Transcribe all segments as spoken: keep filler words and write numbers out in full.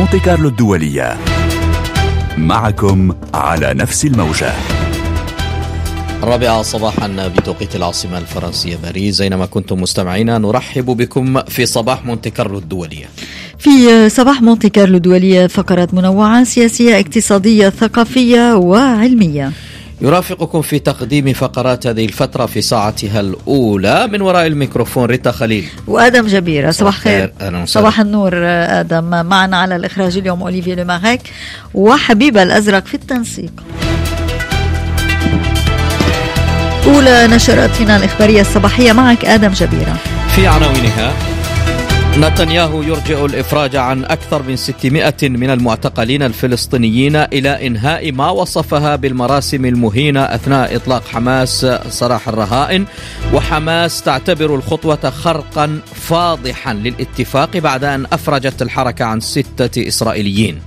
مونتي كارلو الدولية، معكم على نفس الموجة. الرابعة صباحا بتوقيت العاصمة الفرنسية باريس. أينما كنتم مستمعينا نرحب بكم في صباح مونتي كارلو الدولية. في صباح مونتي كارلو الدولية فقرات منوعة سياسية اقتصادية ثقافية وعلمية. يرافقكم في تقديم فقرات هذه الفترة في ساعتها الأولى من وراء الميكروفون ريتا خليل وآدم جبيرة. صباح خير. صباح النور آدم. معنا على الإخراج اليوم أوليفيه لوماغيك وحبيب الأزرق في التنسيق. أولى نشراتنا الإخبارية الصباحية معك آدم جبيرة. في عناوينها: نتنياهو يرجئ الإفراج عن أكثر من ستمائة من المعتقلين الفلسطينيين إلى إنهاء ما وصفها بالمراسم المهينة أثناء إطلاق حماس سراح الرهائن، وحماس تعتبر الخطوة خرقا فاضحا للاتفاق بعد أن أفرجت الحركة عن ستة إسرائيليين.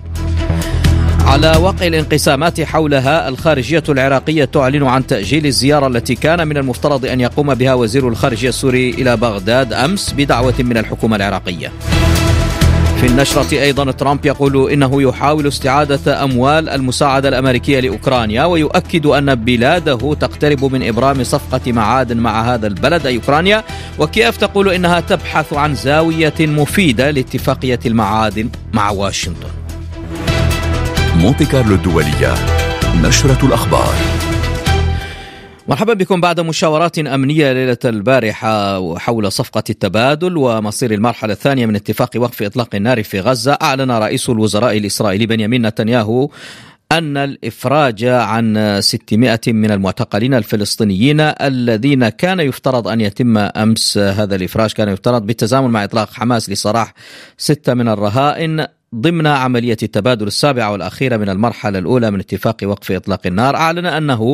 على وقع الانقسامات حولها، الخارجية العراقية تعلن عن تأجيل الزيارة التي كان من المفترض أن يقوم بها وزير الخارجية السوري إلى بغداد أمس بدعوة من الحكومة العراقية. في النشرة أيضا ترامب يقول إنه يحاول استعادة أموال المساعدة الأمريكية لأوكرانيا، ويؤكد أن بلاده تقترب من إبرام صفقة معادن مع هذا البلد أي أوكرانيا، وكييف تقول إنها تبحث عن زاوية مفيدة لاتفاقية المعادن مع واشنطن. مونتي كارلو الدولية، نشرة الأخبار. مرحبا بكم بعد مشاورات أمنية ليلة البارحة حول صفقة التبادل ومصير المرحلة الثانية من اتفاق وقف إطلاق النار في غزة. أعلن رئيس الوزراء الإسرائيلي بنيامين نتنياهو أن الإفراج عن ستمائة من المعتقلين الفلسطينيين الذين كان يفترض أن يتم أمس، هذا الإفراج كان يفترض بالتزامن مع إطلاق حماس لسراح ستة من الرهائن ضمن عملية التبادل السابعة والأخيرة من المرحلة الأولى من اتفاق وقف إطلاق النار. أعلن أنه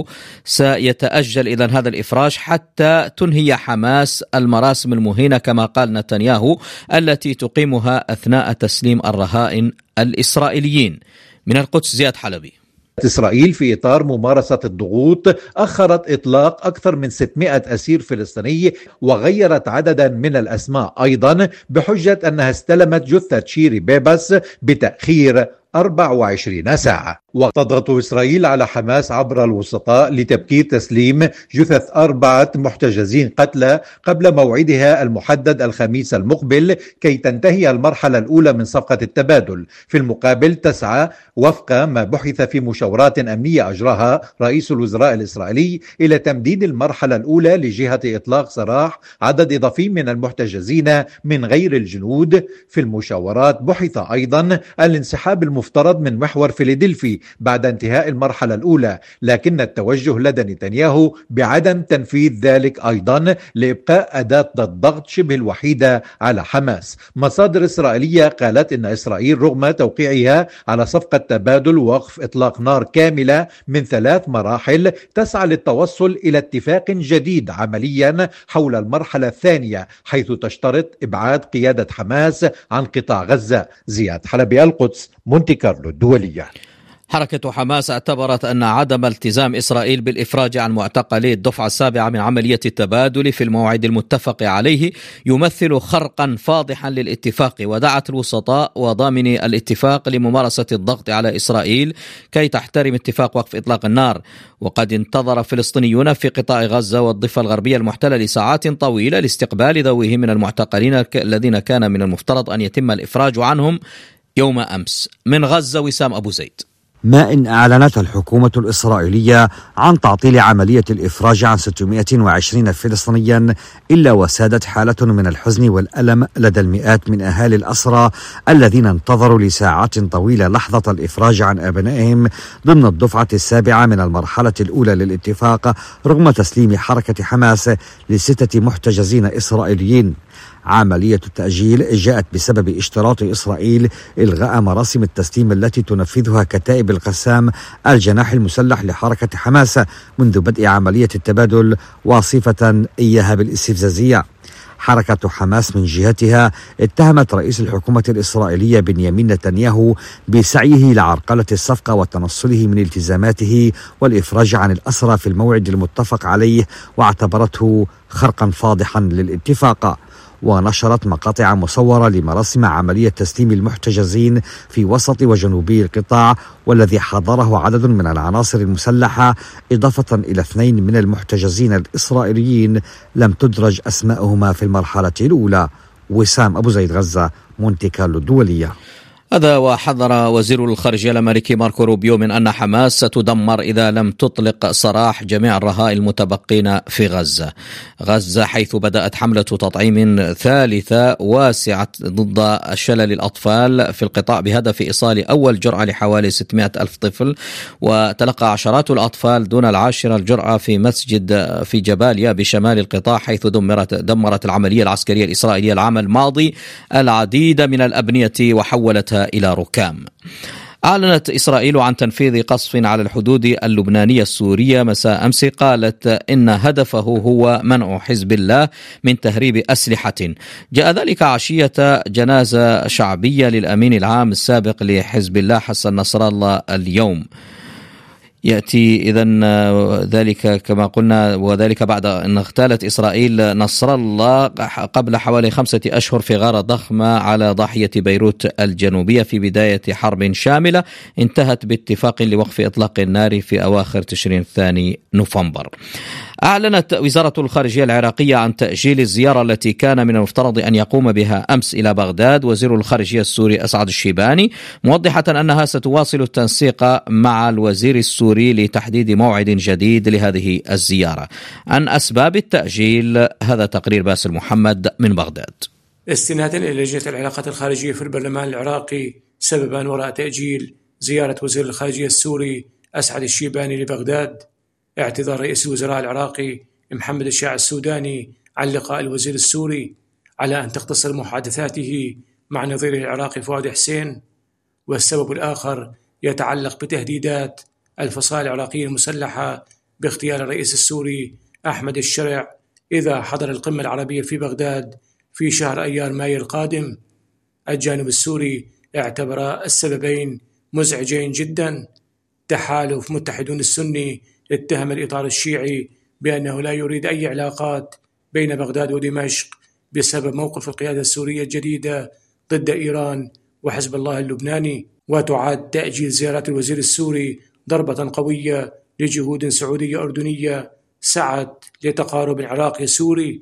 سيتأجل إذن هذا الإفراج حتى تنهي حماس المراسم المهينة كما قال نتنياهو التي تقيمها أثناء تسليم الرهائن الإسرائيليين. من القدس زياد حلبي. إسرائيل في إطار ممارسة الضغوط أخرت إطلاق أكثر من ستمائة أسير فلسطيني وغيرت عددا من الأسماء أيضا بحجة أنها استلمت جثة شيري بيبس بتأخير أربع وعشرين ساعة. وتضغط إسرائيل على حماس عبر الوسطاء لتبكير تسليم جثث أربعة محتجزين قتلى قبل موعدها المحدد الخميس المقبل كي تنتهي المرحلة الأولى من صفقة التبادل. في المقابل تسعى وفق ما بحث في مشاورات أمنية أجراها رئيس الوزراء الإسرائيلي إلى تمديد المرحلة الأولى لجهة إطلاق سراح عدد إضافي من المحتجزين من غير الجنود. في المشاورات بحث أيضا الانسحاب المفترض من محور فيلادلفي بعد انتهاء المرحلة الأولى، لكن التوجه لدى نتنياهو بعدم تنفيذ ذلك أيضا لإبقاء أداة الضغط شبه الوحيدة على حماس. مصادر إسرائيلية قالت إن إسرائيل رغم توقيعها على صفقة تبادل ووقف إطلاق نار كاملة من ثلاث مراحل تسعى للتوصل إلى اتفاق جديد عمليا حول المرحلة الثانية، حيث تشترط إبعاد قيادة حماس عن قطاع غزة. زياد حلبي، القدس، مونتي كارلو الدولية. حركة حماس اعتبرت أن عدم التزام إسرائيل بالإفراج عن معتقلي الدفعة السابعة من عملية التبادل في الموعد المتفق عليه يمثل خرقا فاضحا للاتفاق، ودعت الوسطاء وضامني الاتفاق لممارسة الضغط على إسرائيل كي تحترم اتفاق وقف إطلاق النار. وقد انتظر فلسطينيون في قطاع غزة والضفة الغربية المحتلة لساعات طويلة لاستقبال ذويهم من المعتقلين الذين كان من المفترض أن يتم الإفراج عنهم يوم أمس. من غزة وسام أبو زيد. ما إن أعلنت الحكومة الإسرائيلية عن تعطيل عملية الإفراج عن ستمائة وعشرين فلسطينيا إلا وسادت حالة من الحزن والألم لدى المئات من أهالي الأسرى الذين انتظروا لساعات طويلة لحظة الإفراج عن أبنائهم ضمن الدفعة السابعة من المرحلة الأولى للاتفاق رغم تسليم حركة حماس لستة محتجزين إسرائيليين. عملية التأجيل جاءت بسبب اشتراط إسرائيل إلغاء مراسم التسليم التي تنفذها كتائب القسام الجناح المسلح لحركة حماس منذ بدء عملية التبادل، واصفة إياها بالاستفزازية. حركة حماس من جهتها اتهمت رئيس الحكومة الإسرائيلية بنيامين نتنياهو بسعيه لعرقلة الصفقة وتنصله من التزاماته والإفراج عن الأسرى في الموعد المتفق عليه، واعتبرته خرقا فاضحا للاتفاق. ونشرت مقاطع مصورة لمراسم عملية تسليم المحتجزين في وسط وجنوبي القطاع، والذي حضره عدد من العناصر المسلحة، إضافة إلى اثنين من المحتجزين الإسرائيليين لم تدرج أسماءهما في المرحلة الأولى. وسام أبو زيد، غزة، مونتي كارلو الدولية. هذا وحذر وزير الخارجية الأمريكي ماركو روبيو من أن حماس ستدمر إذا لم تطلق سراح جميع الرهائن المتبقين في غزة غزة حيث بدأت حملة تطعيم ثالثة واسعة ضد شلل الأطفال في القطاع بهدف إيصال أول جرعة لحوالي ستمائة ألف طفل. وتلقى عشرات الأطفال دون العاشرة الجرعة في مسجد في جباليا بشمال القطاع، حيث دمرت دمرت العملية العسكرية الإسرائيلية العام الماضي العديد من الأبنية وحولتها إلى ركام. أعلنت إسرائيل عن تنفيذ قصف على الحدود اللبنانية السورية مساء أمس. قالت إن هدفه هو منع حزب الله من تهريب أسلحة. جاء ذلك عشية جنازة شعبية للأمين العام السابق لحزب الله حسن نصر الله اليوم. يأتي إذن ذلك كما قلنا، وذلك بعد أن اغتالت إسرائيل نصر الله قبل حوالي خمسة أشهر في غارة ضخمة على ضاحية بيروت الجنوبية في بداية حرب شاملة انتهت باتفاق لوقف إطلاق النار في أواخر تشرين الثاني نوفمبر. أعلنت وزارة الخارجية العراقية عن تأجيل الزيارة التي كان من المفترض أن يقوم بها أمس إلى بغداد وزير الخارجية السوري أسعد الشيباني، موضحة أنها ستواصل التنسيق مع الوزير السوري لتحديد موعد جديد لهذه الزيارة. عن أسباب التأجيل هذا تقرير باسل محمد من بغداد. استنادا إلى لجنة العلاقات الخارجية في البرلمان العراقي سببا وراء تأجيل زيارة وزير الخارجية السوري أسعد الشيباني لبغداد، اعتذار رئيس الوزراء العراقي محمد الشاع السوداني عن لقاء الوزير السوري على أن تختصر محادثاته مع نظيره العراقي فؤاد حسين. والسبب الآخر يتعلق بتهديدات الفصائل العراقية المسلحة باغتيال الرئيس السوري أحمد الشرع إذا حضر القمة العربية في بغداد في شهر أيار مايو القادم. الجانب السوري اعتبر السببين مزعجين جدا. تحالف متحدون السني اتهم الإطار الشيعي بأنه لا يريد أي علاقات بين بغداد ودمشق بسبب موقف القيادة السورية الجديدة ضد إيران وحزب الله اللبناني. وتعد تأجيل زيارات الوزير السوري ضربة قوية لجهود سعودية أردنية سعت لتقارب عراقي سوري.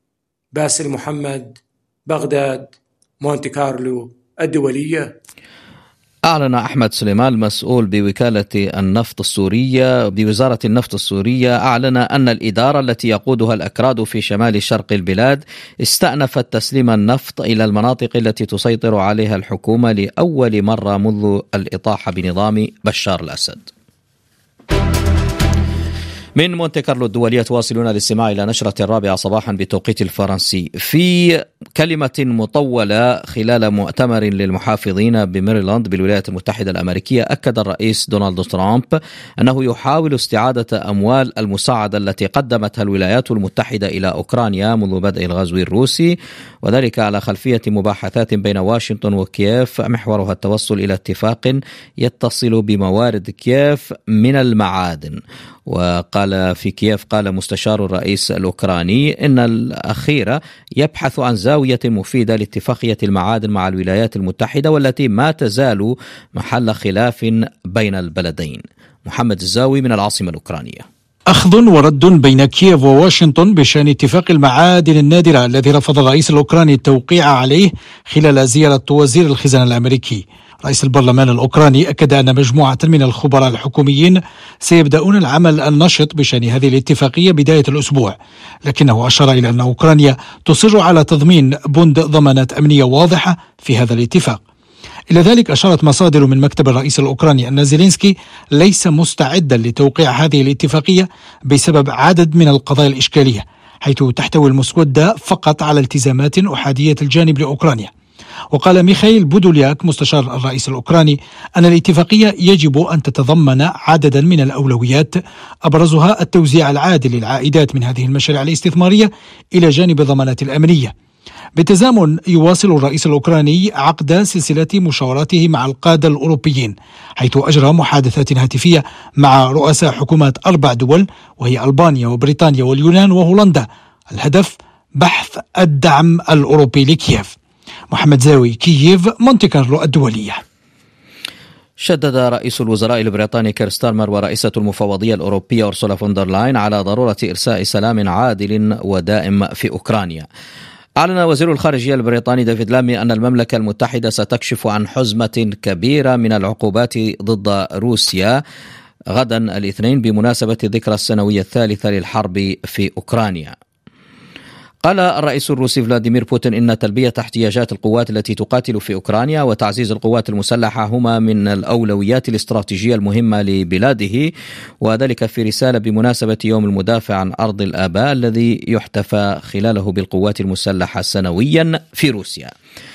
باسل محمد، بغداد، مونتي كارلو الدولية. أعلن أحمد سليمان المسؤول بوكالة النفط السورية بوزارة النفط السورية أعلن أن الإدارة التي يقودها الأكراد في شمال شرق البلاد استأنفت تسليم النفط إلى المناطق التي تسيطر عليها الحكومة لأول مرة منذ الإطاحة بنظام بشار الأسد. من مونتي كارلو الدولية تواصلون الاستماع إلى نشرة الرابعة صباحا بالتوقيت الفرنسي. في كلمة مطولة خلال مؤتمر للمحافظين بميريلاند بالولايات المتحدة الأمريكية، أكد الرئيس دونالد ترامب أنه يحاول استعادة أموال المساعدة التي قدمتها الولايات المتحدة إلى أوكرانيا منذ بدء الغزو الروسي، وذلك على خلفية مباحثات بين واشنطن وكييف محورها التوصل إلى اتفاق يتصل بموارد كييف من المعادن. وقال في كييف قال مستشار الرئيس الأوكراني إن الأخير يبحث عن زاوية مفيدة لاتفاقية المعادن مع الولايات المتحدة والتي ما تزال محل خلاف بين البلدين. محمد الزاوي من العاصمة الأوكرانية. أخذ ورد بين كييف وواشنطن بشأن اتفاق المعادن النادرة الذي رفض الرئيس الأوكراني التوقيع عليه خلال زيارة وزير الخزانة الأمريكي. رئيس البرلمان الأوكراني أكد أن مجموعة من الخبراء الحكوميين سيبدأون العمل النشط بشأن هذه الاتفاقية بداية الأسبوع، لكنه أشار إلى أن أوكرانيا تصر على تضمين بند ضمانات أمنية واضحة في هذا الاتفاق. إلى ذلك أشارت مصادر من مكتب الرئيس الأوكراني أن زيلينسكي ليس مستعدا لتوقيع هذه الاتفاقية بسبب عدد من القضايا الإشكالية، حيث تحتوي المسودة فقط على التزامات أحادية الجانب لأوكرانيا. وقال ميخائيل بودولياك مستشار الرئيس الأوكراني أن الاتفاقية يجب أن تتضمن عددا من الأولويات أبرزها التوزيع العادل للعائدات من هذه المشاريع الاستثمارية إلى جانب الضمانات الأمنية. بالتزامن يواصل الرئيس الأوكراني عقد سلسلة مشاوراته مع القادة الأوروبيين، حيث أجرى محادثات هاتفية مع رؤساء حكومات أربع دول وهي ألبانيا وبريطانيا واليونان وهولندا. الهدف بحث الدعم الأوروبي لكييف. محمد زاوي، كييف، مونتي كارلو الدولية. شدد رئيس الوزراء البريطاني كير ستارمر ورئيسة المفوضية الأوروبية أورسولا فون لاين على ضرورة إرساء سلام عادل ودائم في أوكرانيا. أعلن وزير الخارجية البريطاني ديفيد لامي أن المملكة المتحدة ستكشف عن حزمة كبيرة من العقوبات ضد روسيا غدا الاثنين بمناسبة الذكرى السنوية الثالثة للحرب في أوكرانيا. قال الرئيس الروسي فلاديمير بوتين إن تلبية احتياجات القوات التي تقاتل في أوكرانيا وتعزيز القوات المسلحة هما من الأولويات الاستراتيجية المهمة لبلاده، وذلك في رسالة بمناسبة يوم المدافع عن أرض الآباء الذي يحتفى خلاله بالقوات المسلحة سنويا في روسيا.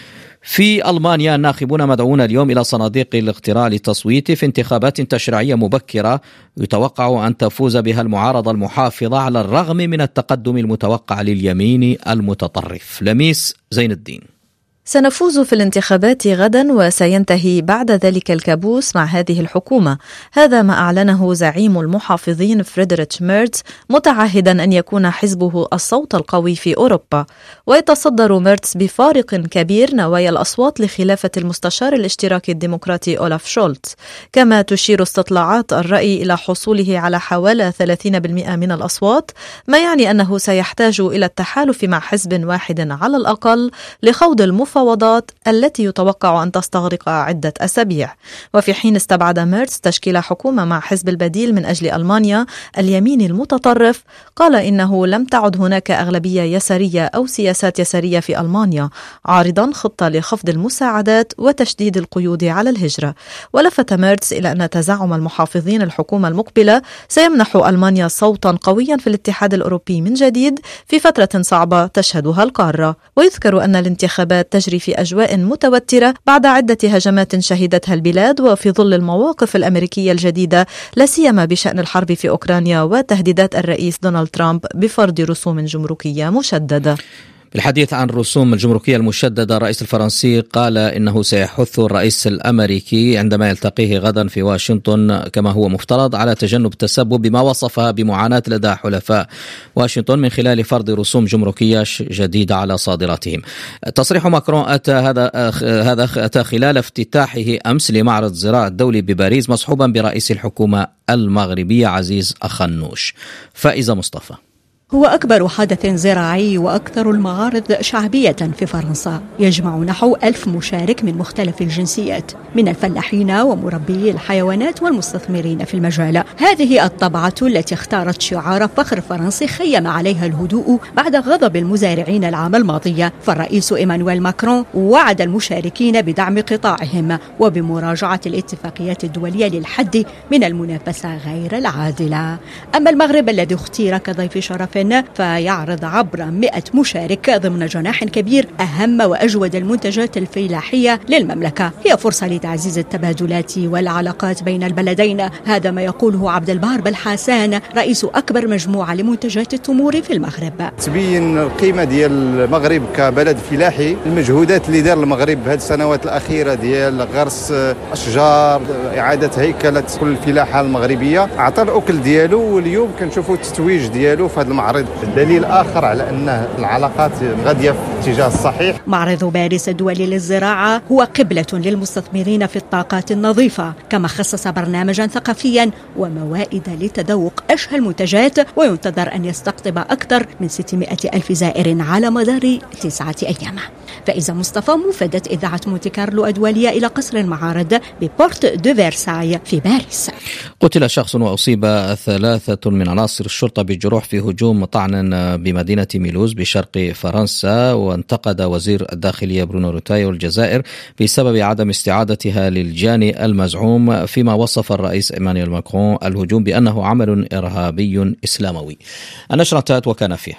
في ألمانيا الناخبون مدعون اليوم إلى صناديق الاقتراع للتصويت في انتخابات تشريعية مبكرة يتوقع أن تفوز بها المعارضة المحافظة على الرغم من التقدم المتوقع لليمين المتطرف. لميس زين الدين. سنفوز في الانتخابات غدا وسينتهي بعد ذلك الكابوس مع هذه الحكومة. هذا ما أعلنه زعيم المحافظين فريدريتش ميرتز، متعهدا أن يكون حزبه الصوت القوي في أوروبا. ويتصدر ميرتز بفارق كبير نوايا الأصوات لخلافة المستشار الاشتراكي الديمقراطي أولاف شولتز. كما تشير استطلاعات الرأي إلى حصوله على حوالي ثلاثين بالمئة من الأصوات، ما يعني أنه سيحتاج إلى التحالف مع حزب واحد على الأقل لخوض المفاوضات التي يتوقع أن تستغرق عدة أسابيع. وفي حين استبعد ميرتز تشكيل حكومة مع حزب البديل من أجل ألمانيا اليمين المتطرف، قال إنه لم تعد هناك أغلبية يسارية أو سياسات يسارية في ألمانيا، عارضا خطة لخفض المساعدات وتشديد القيود على الهجرة. ولفت ميرتز إلى أن تزعم المحافظين الحكومة المقبلة سيمنح ألمانيا صوتا قويا في الاتحاد الأوروبي من جديد في فترة صعبة تشهدها القارة. ويذكر أن الانتخابات تجري في أجواء متوترة بعد عدة هجمات شهدتها البلاد وفي ظل المواقف الأمريكية الجديدة، لا سيما بشأن الحرب في أوكرانيا وتهديدات الرئيس دونالد ترامب بفرض رسوم جمركية مشددة. بالحديث عن الرسوم الجمركية المشددة، الرئيس الفرنسي قال إنه سيحث الرئيس الأمريكي عندما يلتقيه غدا في واشنطن كما هو مفترض على تجنب التسبب بما وصفها بمعاناة لدى حلفاء واشنطن من خلال فرض رسوم جمركية جديدة على صادراتهم. تصريح ماكرون أتى هذا هذا أتى خلال افتتاحه أمس لمعرض الزراعة الدولي بباريس مصحوبا برئيس الحكومة المغربية عزيز أخنوش. فائزة مصطفى. هو أكبر حدث زراعي وأكثر المعارض شعبية في فرنسا، يجمع نحو ألف مشارك من مختلف الجنسيات من الفلاحين ومربي الحيوانات والمستثمرين في المجال. هذه الطبعة التي اختارت شعار فخر فرنسي خيم عليها الهدوء بعد غضب المزارعين العام الماضي، فالرئيس إيمانويل ماكرون وعد المشاركين بدعم قطاعهم وبمراجعة الاتفاقيات الدولية للحد من المنافسة غير العادلة. أما المغرب الذي اختير كضيف شرف فيعرض عبر مئة مشارك ضمن جناح كبير أهم وأجود المنتجات الفلاحية للمملكة. هي فرصة لتعزيز التبادلات والعلاقات بين البلدين، هذا ما يقوله عبد البار بالحسان رئيس أكبر مجموعة لمنتجات التمور في المغرب. تبين القيمة ديال المغرب كبلد فلاحي، المجهودات اللي دار المغرب هذه السنوات الأخيرة ديال غرس أشجار، إعادة هيكلة كل الفلاحة المغربية، أعطى الأكل ديالو، واليوم كنشوفوا التتويج ديالو في هذا المعرض. دليل آخر على أن العلاقات غادية في الاتجاه الصحيح. معرض باريس الدولي للزراعة هو قبلة للمستثمرين في الطاقات النظيفة، كما خصص برنامجا ثقافيا وموائد لتذوق أشهى المنتجات، وينتظر أن يستقطب أكثر من ستمائة ألف زائر على مدار تسعة أيام. فإذا مصطفى، مفادة إذاعة مونتي كارلو الدولية إلى قصر المعارض ببورت دو فيرساي في باريس. قتل شخص وأصيب ثلاثة من عناصر الشرطة بجروح في هجوم طعن بمدينة ميلوز بشرق فرنسا. وانتقد وزير الداخلية برونو روتايو الجزائر بسبب عدم استعادتها للجاني المزعوم، فيما وصف الرئيس إيمانويل ماكرون الهجوم بأنه عمل إرهابي إسلاموي. النشرة انتهت وكان فيها: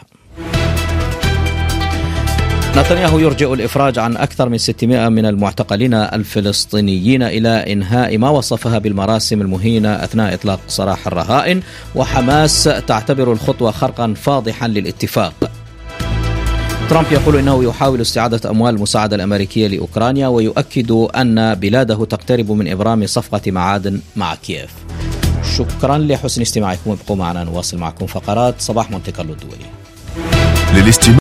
نتنياهو يرجئ الإفراج عن أكثر من ستمائة من المعتقلين الفلسطينيين إلى إنهاء ما وصفها بالمراسم المهينة أثناء إطلاق سراح الرهائن، وحماس تعتبر الخطوة خرقا فاضحا للاتفاق. ترامب يقول إنه يحاول استعادة أموال المساعدة الأمريكية لأوكرانيا، ويؤكد أن بلاده تقترب من إبرام صفقة معادن مع كييف. شكرا لحسن استماعكم، ابقوا معنا نواصل معكم فقرات صباح مونتي كارلو الدولي.